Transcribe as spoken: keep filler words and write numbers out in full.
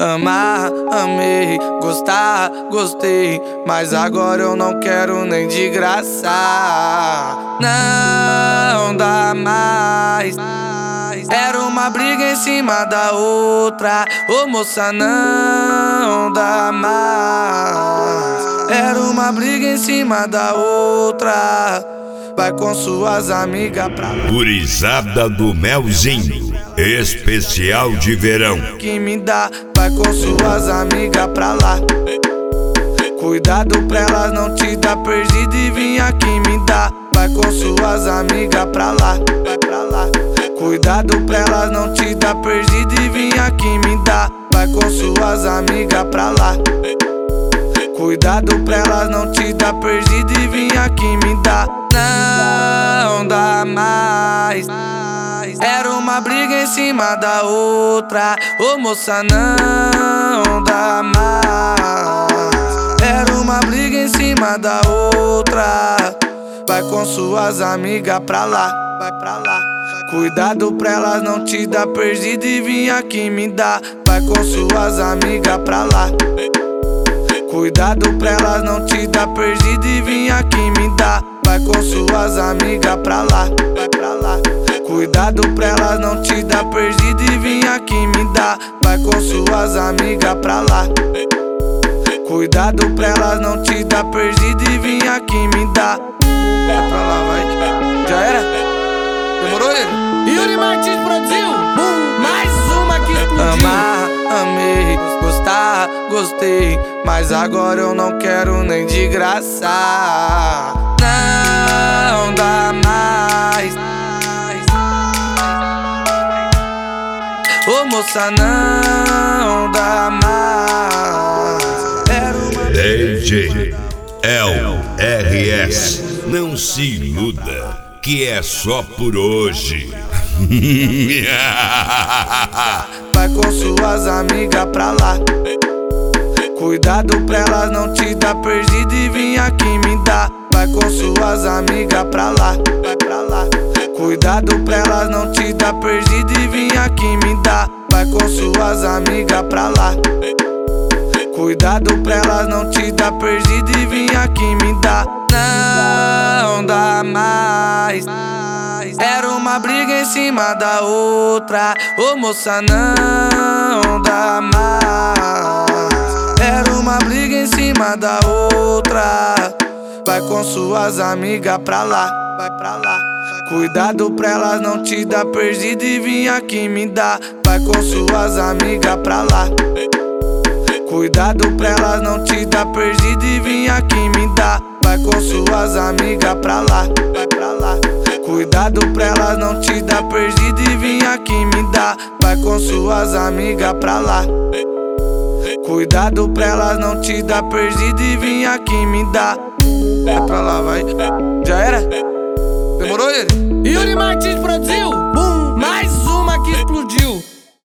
Amar, amei, gostar, gostei, mas agora eu não quero nem de graça. Não dá mais. Era uma briga em cima da outra. Ô moça, não dá mais. Era uma briga em cima da outra. Vai com suas amigas pra lá. Gurizada do Melzinho, especial de verão. Que me dá, vai com suas amigas pra lá. Cuidado pra elas não te dar perdido e vim aqui me dá. Vai com suas amigas pra lá, vai pra lá. Cuidado pra elas não te dar perdido e vim aqui me dá. Vai com suas amigas pra lá. Cuidado pra elas não te dar perdido e vim aqui me dá. Não dá mais. Era uma briga em cima da outra. Ô moça, não dá mais. Era uma briga em cima da outra. Vai com suas amigas pra lá, vai pra lá. Cuidado pra elas não te dar perdido e vim aqui me dá. Vai com suas amigas pra lá. Cuidado pra elas não te dar perdido e vim aqui me dá. Vai com suas amigas pra lá, vai pra lá. Cuidado pra elas não te dar perdido e vim aqui me dá. Vai com suas amigas pra lá. Cuidado pra elas não te dar perdido e vim aqui me dá. Vai pra lá, vai. Já era? Demorou, ele? Yuri Martins produziu. Bum, mais uma que explodiu. Amar, amei, gostar, gostei, mas agora eu não quero nem de graça. Não dá mais. Ô moça, não dá mais. Era uma... D J L R S, não se iluda que é só por hoje. Vai com suas amigas pra lá. Cuidado pra elas não te dar perdido e vim aqui me dá. Vai com suas amigas pra lá, vai pra lá. Cuidado pra elas não te dar perdido e vim aqui me dá. Vai com suas amigas pra lá. Cuidado pra elas não te dar perdido e vim aqui me dá. Não dá mais. Era uma briga em cima da outra. Ô moça, não dá mais. Era uma briga em cima da outra. Vai com suas amigas pra lá, vai pra lá. Cuidado pra elas não te dar perdido e vim aqui me dá. Vai com suas amigas pra lá. Cuidado pra elas não te dar perdido e vim aqui me dá. Vai com suas amigas pra lá, vai pra lá. Cuidado pra elas não te dar perdido e vim aqui me dá. Vai com suas amigas pra lá. Cuidado pra elas não te dar perdido e vim aqui me dá. Vai pra lá, vai. Já era? Demorou, ele? Yuri Martins produziu. Bum, mais uma que explodiu.